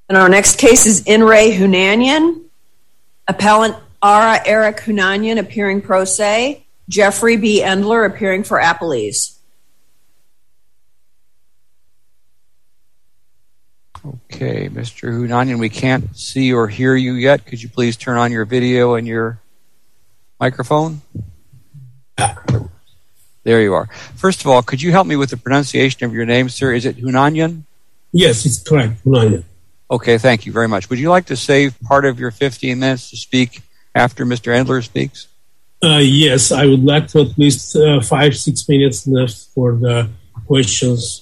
And our next case is In Re Hunanian. Appellant Ara Eric Hunanian appearing pro se. Jeffrey B. Endler appearing for appellees. Okay, Mr. Hunanian, we can't see or hear you yet. Could you please turn on your video and your microphone? There you are. First of all, could you help me with the pronunciation of your name, sir? Is it Hunanian? Yes, it's correct, Hunanian. Okay, thank you very much. Would you like to save part of your 15 minutes to speak after Mr. Endler speaks? Yes, I would like to at least 5-6 minutes left for the questions.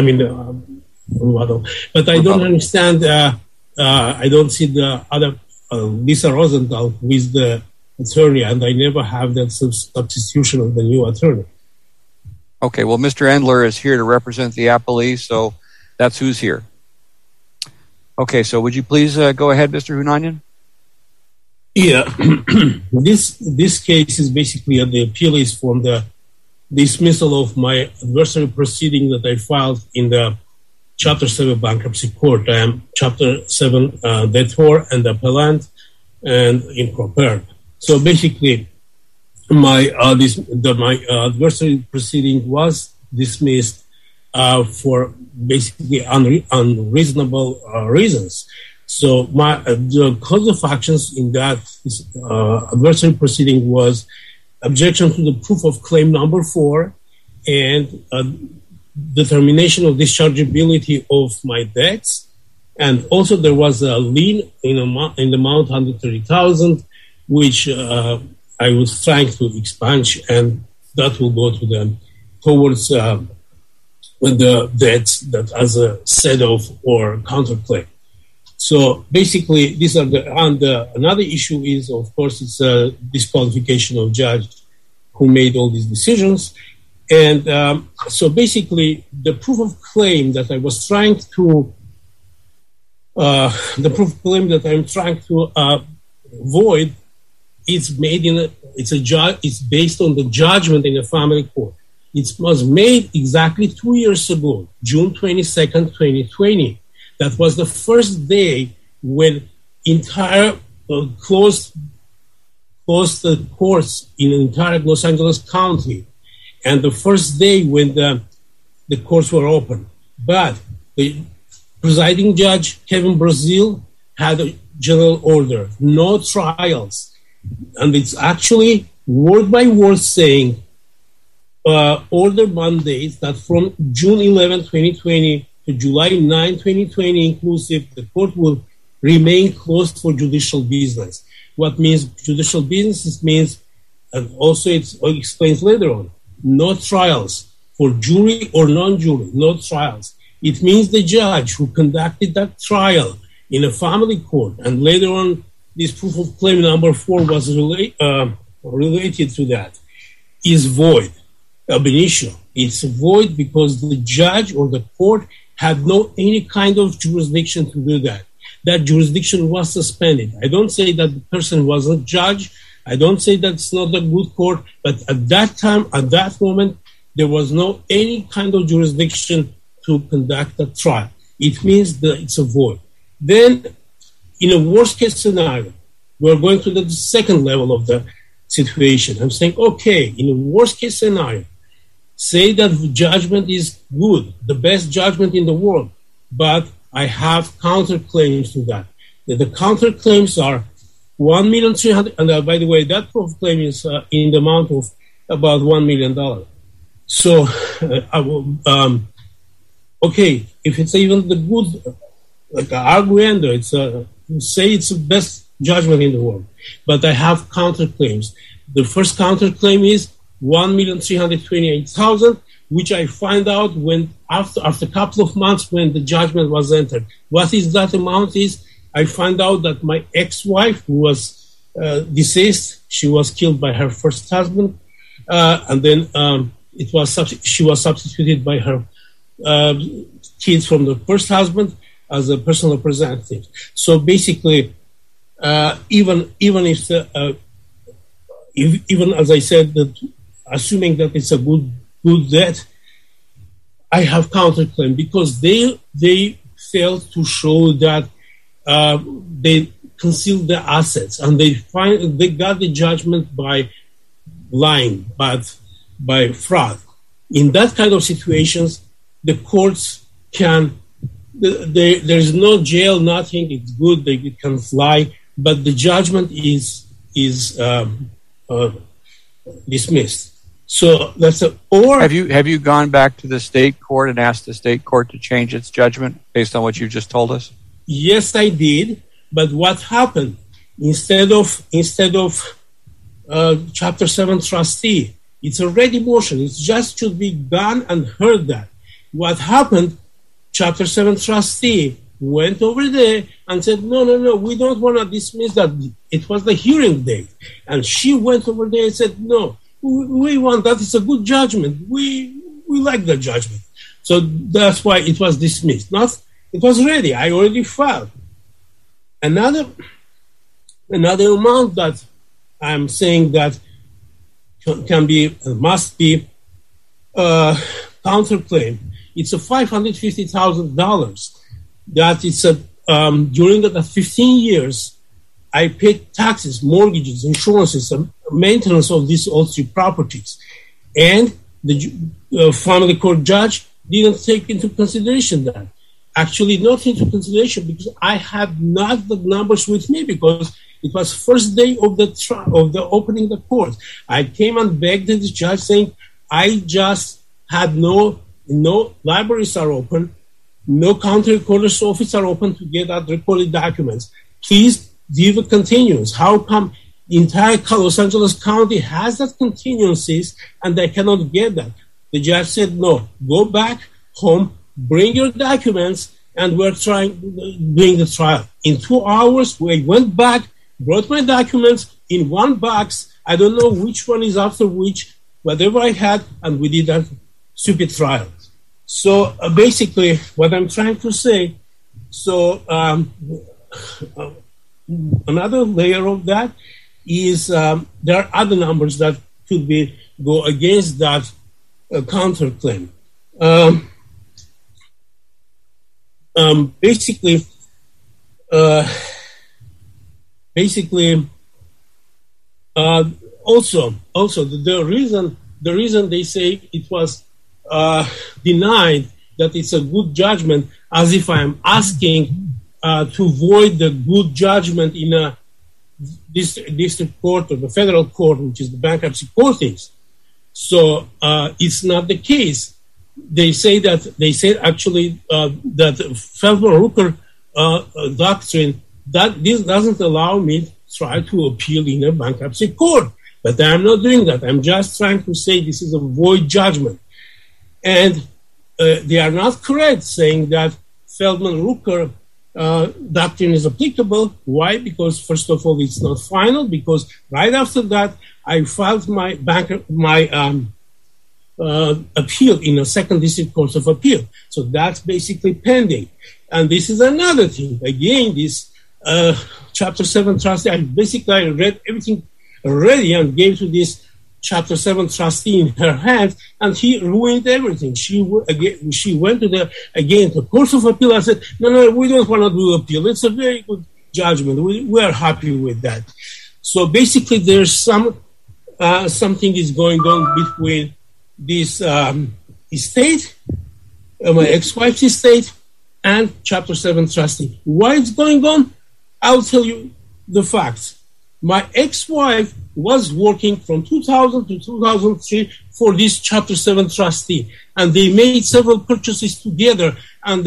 But I don't understand. I don't see the other Lisa Rosenthal with the attorney, and I never have that substitution of the new attorney. Okay, well, Mr. Endler is here to represent the appellee, so that's who's here. Okay, so would you please go ahead, Mr. Hunanian? Yeah, this case is basically the appeal is from the dismissal of my adversary proceeding that I filed in the Chapter 7 bankruptcy court. I am Chapter 7 debtor and appellant and improper. So basically, my adversary proceeding was dismissed for basically unreasonable reasons. So the cause of actions in that adversary proceeding was objection to the proof of claim number 4 and determination of dischargeability of my debts. And also there was a lien in the amount $130,000, which I was trying to expunge, and that will go to them towards the debts that as a set-off or counterclaim. So basically, these are another issue is, of course, it's a disqualification of judge who made all these decisions. And so basically, the proof of claim that I was trying to, void, it's based on the judgment in the family court. It was made exactly 2 years ago, June 22nd, 2020. That was the first day when entire closed the courts in entire Los Angeles County, and the first day when the courts were open. But the presiding judge, Kevin Brazil, had a general order, no trials. And it's actually word by word saying, order mandates that from June 11, 2020 to July 9, 2020 inclusive, the court will remain closed for judicial business. What means judicial business? It means, and also it explains later on, no trials for jury or non-jury, no trials. It means the judge who conducted that trial in a family court, and later on this proof of claim number 4 was related to that, is void, ab initio. It's void because the judge or the court had no any kind of jurisdiction to do that. That jurisdiction was suspended. I don't say that the person wasn't judge. I don't say that's not a good court, but at that time, at that moment, there was no any kind of jurisdiction to conduct a trial. It means that it's a void. Then, in a worst case scenario, we're going to the second level of the situation. I'm saying, okay, in a worst case scenario, say that the judgment is good, the best judgment in the world, but I have counterclaims to that. The counterclaims are $1,300,000, and by the way, that proof of claim is in the amount of about $1 million. So, okay, if it's even the good, like arguendo, it's say it's the best judgment in the world, but I have counterclaims. The first counterclaim is $1,328,000, which I find out when after a couple of months when the judgment was entered. What is that amount is? I find out that my ex-wife, who was deceased, she was killed by her first husband, and then she was substituted by her kids from the first husband as a personal representative. So basically, even as I said, that assuming that it's a good debt, I have counterclaim because they failed to show that they concealed the assets, and they got the judgment by lying, but by fraud. In that kind of situations, the courts can. There's no jail, nothing. It's good. They can fly, but the judgment is dismissed. So that's Have you gone back to the state court and asked the state court to change its judgment based on what you just told us? Yes, I did. But what happened? Instead of Chapter 7 trustee, it's already motion. It just should be done and heard that. What happened? Chapter 7 trustee went over there and said, no, we don't want to dismiss that. It was the hearing date. And she went over there and said, no, we want that. It's a good judgment. We like the judgment. So that's why it was dismissed. It was ready. I already filed. Another amount that I'm saying that must be counterclaim. It's a $550,000. That it's during the 15 years, I paid taxes, mortgages, insurances, maintenance of these all three properties, and the family court judge didn't take into consideration that. Actually, not into consideration because I had not the numbers with me because it was first day of the opening the court. I came and begged the judge saying, I just had no libraries are open, no county recorder's office are open to get out recorded documents. Please give a continuance. How come entire Los Angeles County has that continuances and they cannot get that? The judge said, no, go back home, bring your documents, and we're doing the trial. In 2 hours, we went back, brought my documents in one box. I don't know which one is after which, whatever I had, and we did that stupid trial. So basically, what I'm trying to say, another layer of that is there are other numbers that could go against that counterclaim. Basically, also the reason they say it was denied that it's a good judgment, as if I'm asking to void the good judgment in a district court or the federal court, which is the bankruptcy court is. So it's not the case. They said actually that Feldman-Rooker doctrine that this doesn't allow me to try to appeal in a bankruptcy court. But I'm not doing that. I'm just trying to say this is a void judgment. And they are not correct saying that Feldman-Rooker doctrine is applicable. Why? Because first of all, it's not final. Because right after that, I filed my appeal in a second district court of appeal. So that's basically pending. And this is another thing. Again, this Chapter 7 trustee, I read everything already and gave to this Chapter 7 trustee in her hands, and he ruined everything. She went to the court of appeal and said, no, we don't want to do appeal. It's a very good judgment. We are happy with that. So basically, there's something is going on between this estate, my ex-wife's estate, and Chapter 7 trustee. Why it's going on? I'll tell you the facts. My ex-wife was working from 2000 to 2003 for this Chapter 7 trustee, and they made several purchases together, and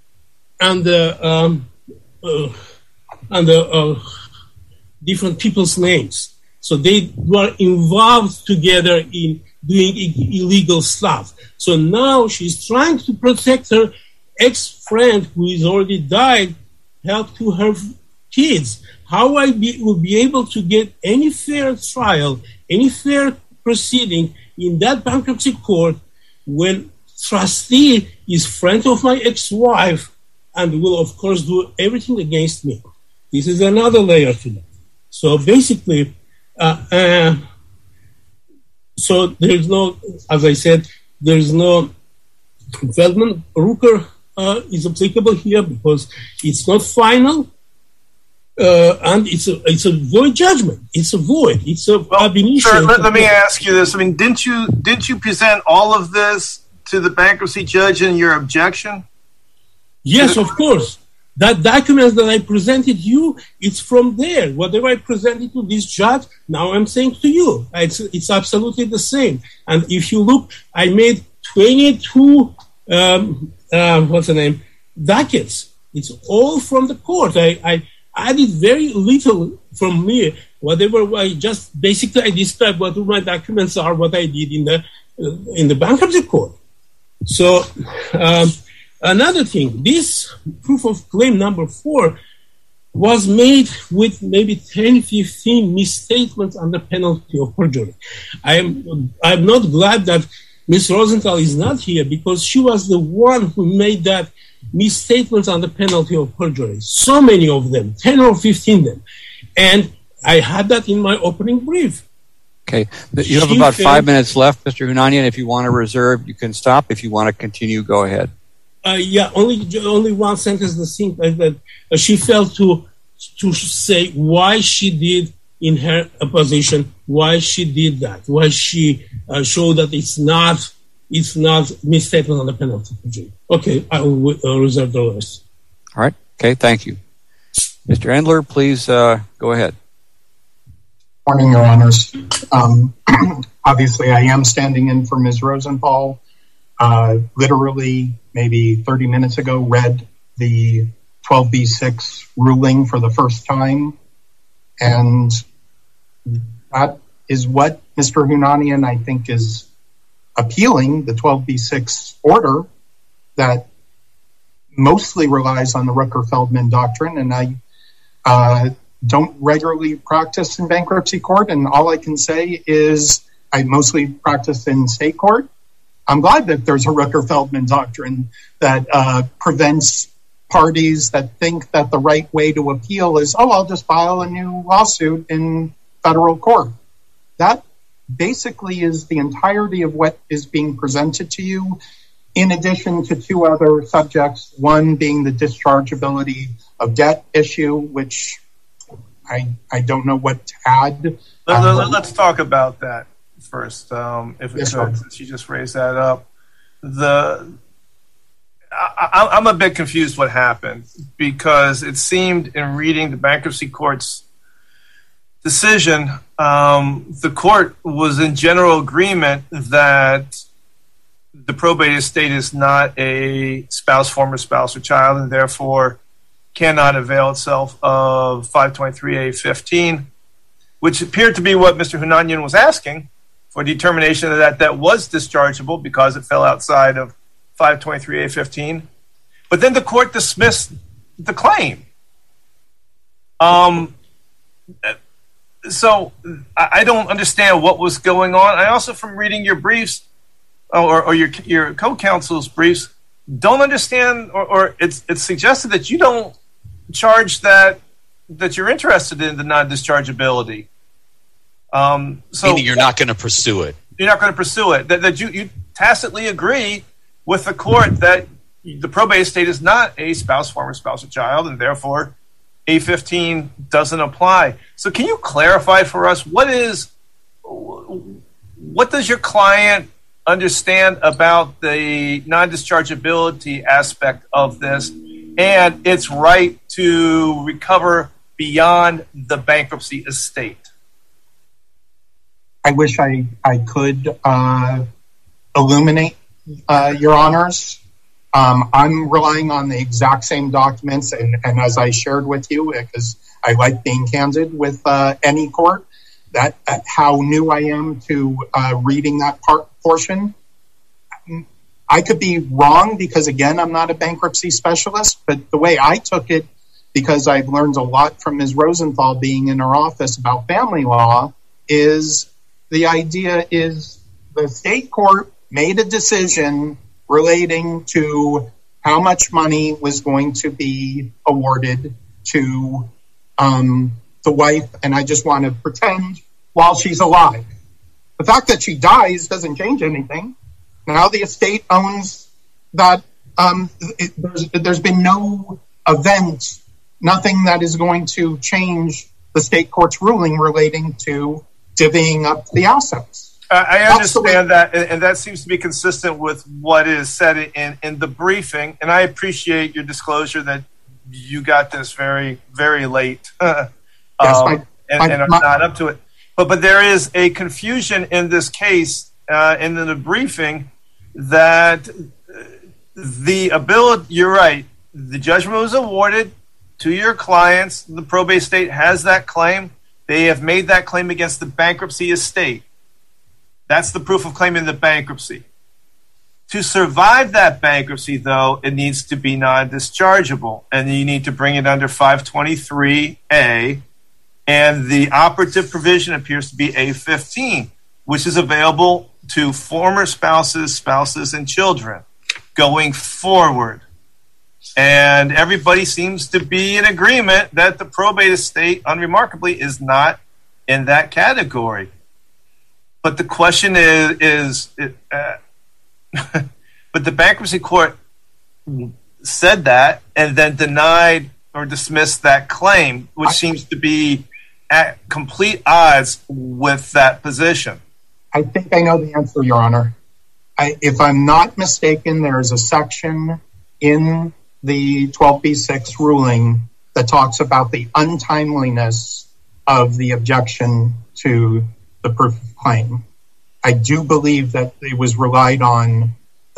different people's names. So they were involved together in doing illegal stuff. So now she's trying to protect her ex-friend who is already died, help to her kids. How will be able to get any fair trial, any fair proceeding in that bankruptcy court when trustee is friend of my ex-wife and will, of course, do everything against me? This is another layer to that. So basically, so there's no, as I said, there's no Feldman-Rooker is applicable here because it's not final. and it's a void judgment. It's a void. It's a ab initio. Sir, let me ask you this. I mean, didn't you present all of this to the bankruptcy judge in your objection? Yes, of course. That document that I presented you, it's from there. Whatever I presented to this judge, now I'm saying to you, it's absolutely the same. And if you look, I made 22 dockets. It's all from the court. I added very little from me. Whatever I described what my documents are, what I did in the bankruptcy court. So another thing, this proof of claim number 4 was made with maybe 10, 15 misstatements under penalty of perjury. I'm not glad that Ms. Rosenthal is not here because she was the one who made that misstatements under penalty of perjury. So many of them, 10 or 15 of them. And I had that in my opening brief. Okay. You have about 5 minutes left, Mr. Hunanian. If you want to reserve, you can stop. If you want to continue, go ahead. Only one sentence. The thing that she failed to say why she did in her opposition, why she did that, why she showed that it's not misstatement on the penalty of perjury. Okay, I will reserve the rest. All right. Okay, thank you. Mr. Endler, please go ahead. Morning, Your Honors. Obviously, I am standing in for Ms. Rosenthal. Literally, maybe 30 minutes ago, read the 12b6 ruling for the first time. And that is what Mr. Hunanian, I think, is appealing, the 12b6 order that mostly relies on the Rooker-Feldman doctrine. And I don't regularly practice in bankruptcy court. And all I can say is I mostly practice in state court. I'm glad that there's a Rooker-Feldman doctrine that prevents parties that think that the right way to appeal is, I'll just file a new lawsuit in federal court. That basically is the entirety of what is being presented to you, in addition to 2 other subjects, one being the dischargeability of debt issue, which I don't know what to add. Let's talk about that first, since you just raised that up. I'm a bit confused what happened, because it seemed in reading the bankruptcy court's decision, the court was in general agreement that the probate estate is not a spouse, former spouse, or child, and therefore cannot avail itself of 523A15, which appeared to be what Mr. Hunanian was asking, for determination that was dischargeable because it fell outside of 523A15. But then the court dismissed the claim. So I don't understand what was going on. I also, from reading your briefs or your co-counsel's briefs, don't understand, or it's suggested that you don't charge that you're interested in the non-dischargeability. Meaning you're not going to pursue it. You're not going to pursue it. That you tacitly agree with the court that the probate estate is not a spouse, former spouse, or child, and therefore A15 doesn't apply. So can you clarify for us what does your client understand about the non-dischargeability aspect of this and its right to recover beyond the bankruptcy estate? I wish I could illuminate, Your Honors. I'm relying on the exact same documents, and as I shared with you, because I like being candid with any court, that how new I am to reading that portion. I could be wrong because, again, I'm not a bankruptcy specialist, but the way I took it, because I've learned a lot from Ms. Rosenthal being in her office about family law, is the idea is the state court made a decision relating to how much money was going to be awarded to the wife, and I just want to pretend while she's alive. The fact that she dies doesn't change anything. Now the estate owns that. There's been no event nothing that is going to change the state court's ruling relating to divvying up the assets. I understand that, and that seems to be consistent with what is said in the briefing, and I appreciate your disclosure that you got this very, very late and are not up to it. But there is a confusion in this case in the briefing that the ability, you're right, the judgment was awarded to your clients. The probate estate has that claim. They have made that claim against the bankruptcy estate. That's the proof of claim in the bankruptcy. To survive that bankruptcy, though, it needs to be non-dischargeable, and you need to bring it under 523A, and the operative provision appears to be A15, which is available to former spouses, and children going forward. And everybody seems to be in agreement that the probate estate, unremarkably, is not in that category. But the question is but the bankruptcy court said that and then denied or dismissed that claim, which seems to be at complete odds with that position. I think I know the answer, Your Honor. If I'm not mistaken, there's a section in the 12b6 ruling that talks about the untimeliness of the objection to the proof of claim. I do believe that it was relied on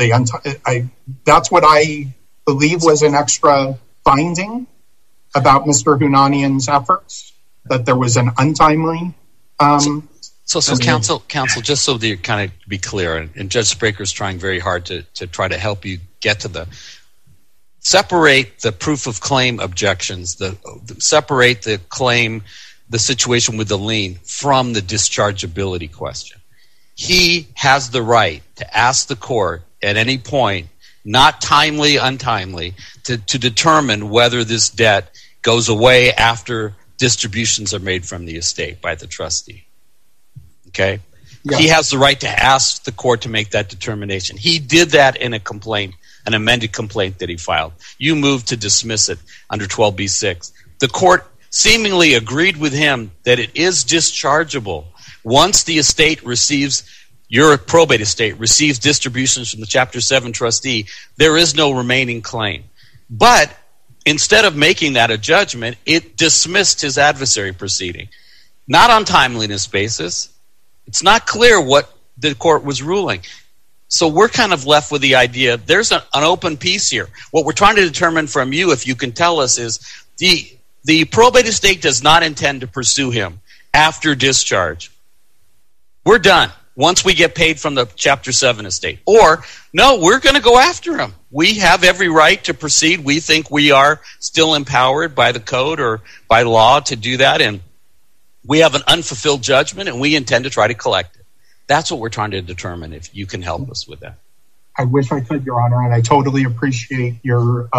that's what I believe was an extra finding about Mr. Hunanian's efforts, that there was an untimely. So counsel, just so that you kind of be clear, and Judge Spraker's trying very hard to try to help you get to separate the proof of claim objections, separate the claim, the situation with the lien from the dischargeability question. He has the right to ask the court at any point, not timely, untimely, to determine whether this debt goes away after distributions are made from the estate by the trustee. Okay? Yeah. He has the right to ask the court to make that determination. He did that in a complaint, an amended complaint that he filed. You moved to dismiss it under 12b6. The court seemingly agreed with him that it is dischargeable once the estate receives, your probate estate receives distributions from the Chapter 7 trustee. There is no remaining claim. But instead of making that a judgment, it dismissed his adversary proceeding. Not on timeliness basis. It's not clear what the court was ruling. So we're kind of left with the idea, there's an open piece here. What we're trying to determine from you, if you can tell us, is the probate estate does not intend to pursue him after discharge. We're done once we get paid from the Chapter 7 estate. Or, no, we're going to go after him. We have every right to proceed. We think we are still empowered by the code or by law to do that, and we have an unfulfilled judgment, and we intend to try to collect it. That's what we're trying to determine, if you can help us with that. I wish I could, Your Honor, and I totally appreciate your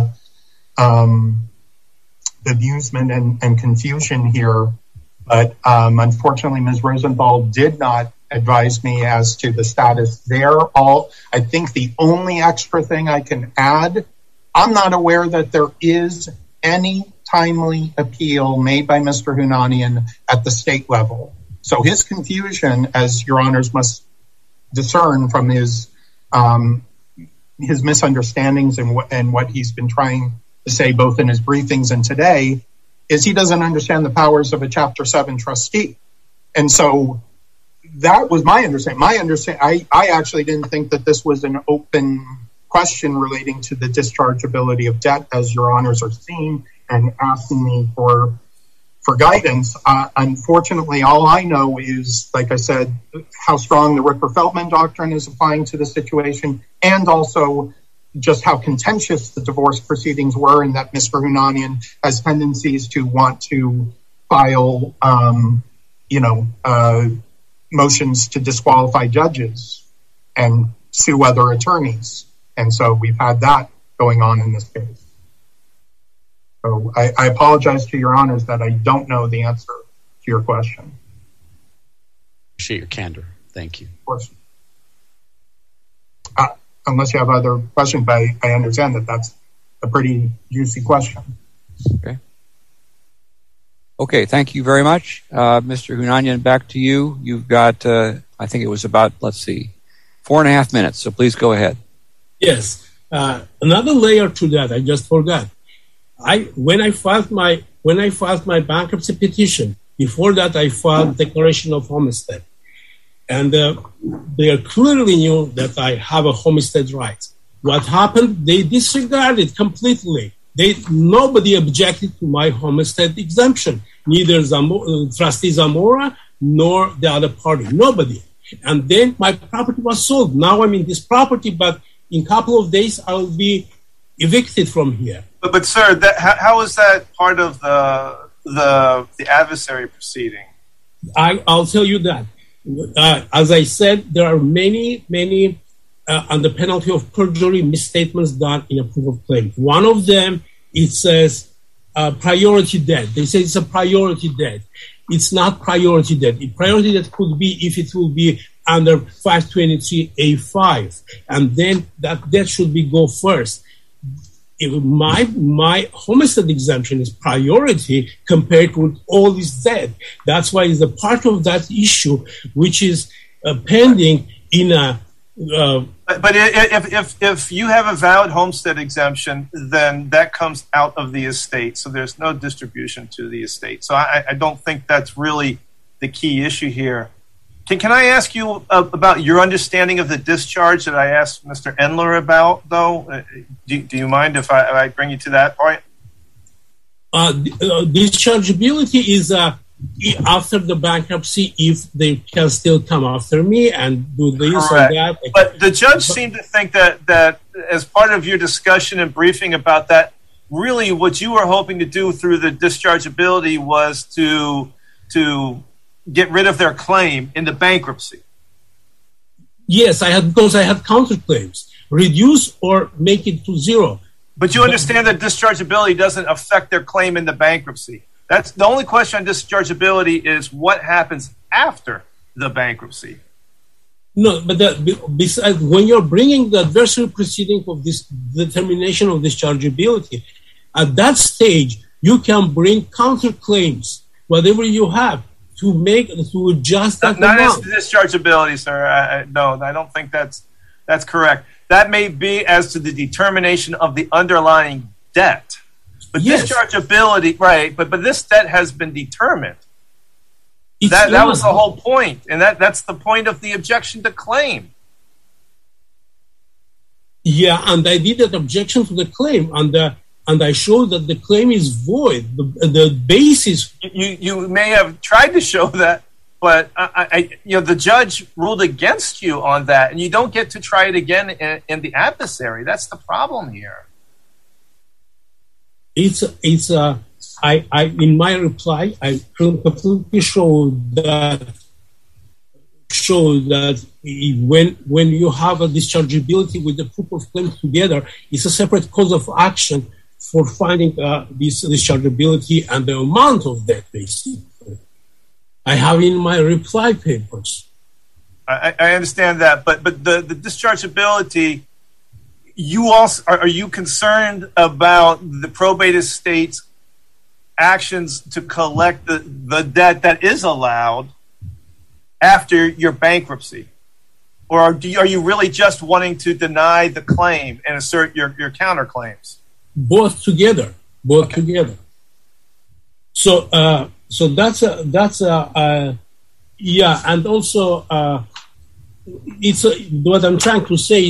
amusement and confusion here. But unfortunately, Ms. Rosenthal did not advise me as to the status there. I think the only extra thing I can add, I'm not aware that there is any timely appeal made by Mr. Hunanian at the state level. So his confusion, as Your Honors must discern from his misunderstandings and what he's been trying to say both in his briefings and today, is he doesn't understand the powers of a Chapter 7 trustee. And so that was my understanding. I actually didn't think that this was an open question relating to the dischargeability of debt, as Your Honors are seeing and asking me for guidance. Unfortunately, all I know is, like I said, how strong the Ripper-Feldman doctrine is applying to the situation, and also just how contentious the divorce proceedings were, and that Mr. Hunanian has tendencies to want to file, motions to disqualify judges and sue other attorneys. And so we've had that going on in this case. So I apologize to Your Honors that I don't know the answer to your question. Appreciate your candor. Thank you. Of course. Unless you have other questions, but I understand that that's a pretty juicy question. Okay, thank you very much. Mr. Hunanian, back to you. You've got, I think it was about, 4.5 minutes, so please go ahead. Yes. Another layer to that, I just forgot. When I filed my bankruptcy petition, before that I filed declaration of homestead. And they clearly knew that I have a homestead right. What happened? They disregarded completely. Nobody objected to my homestead exemption, neither Trustee Zamora nor the other party. Nobody. And then my property was sold. Now I'm in this property, but in a couple of days I will be evicted from here. But sir, how is that part of the adversary proceeding? I'll tell you that. As I said, there are many on the penalty of perjury misstatements done in a proof of claim. One of them, it says priority debt. They say it's a priority debt. It's not priority debt. Priority debt could be if it will be under 523A5, and then that debt should go first. My homestead exemption is priority compared with all this debt. That's why it's a part of that issue which is pending in a. But if you have a valid homestead exemption, then that comes out of the estate, so there's no distribution to the estate. So I don't think that's really the key issue here. Can I ask you about your understanding of the discharge that I asked Mr. Endler about, though? Do you mind if I bring you to that point? Dischargeability is after the bankruptcy, if they can still come after me and do this or that. But the judge seemed to think that as part of your discussion and briefing about that, really what you were hoping to do through the dischargeability was to get rid of their claim in the bankruptcy. Yes, because I had counterclaims. Reduce or make it to zero. But you understand that dischargeability doesn't affect their claim in the bankruptcy. That's the only question on dischargeability is what happens after the bankruptcy. No, but besides, when you're bringing the adversary proceeding of this determination of dischargeability, at that stage, you can bring counterclaims, whatever you have, to adjust that not amount. As to dischargeability, sir. No, I don't think that's correct. That may be as to the determination of the underlying debt. But yes. Dischargeability, right, but this debt has been determined. That was the whole point, and that's the point of the objection to claim. Yeah, and I did that objection to the claim, and I showed that the claim is void. The basis. You may have tried to show that, but the judge ruled against you on that, and you don't get to try it again in the adversary. That's the problem here. In my reply, I completely showed that when you have a dischargeability with the proof of claim together, it's a separate cause of action for finding this dischargeability and the amount of debt, basically. I have in my reply papers. I understand that, but the dischargeability. Are you concerned about the probate estate's actions to collect the debt that is allowed after your bankruptcy? Or are you really just wanting to deny the claim and assert your counterclaims? Both together. So that's and also it's what I'm trying to say.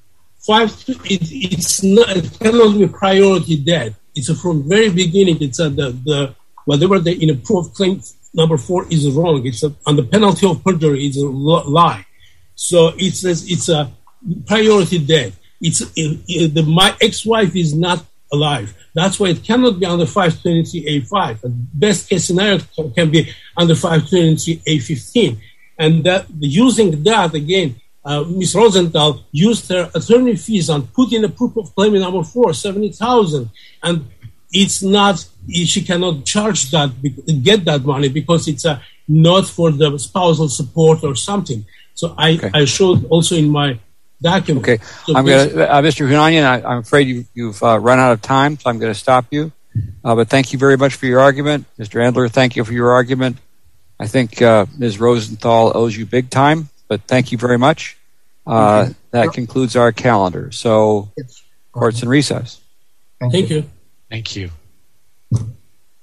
It cannot be priority debt. It's from the very beginning. It's whatever in a proof of claim number 4 is wrong. It's on the penalty of perjury is a lie. So it says it's a priority debt. My ex-wife is not alive. That's why it cannot be under 523A5. The best case scenario can be under 523A15. And using that again. Ms. Rosenthal used her attorney fees and put in a proof of claim number 4, $70,000, and it's not. She cannot charge that, get that money because it's not for the spousal support or something. So I showed also in my document. Okay, so I'm going to, Mr. Hunanian, I'm afraid you've run out of time, so I'm going to stop you. But thank you very much for your argument. Mr. Endler, thank you for your argument. I think Ms. Rosenthal owes you big time, but thank you very much. That concludes our calendar. So, court's in recess. Thank you. Thank you.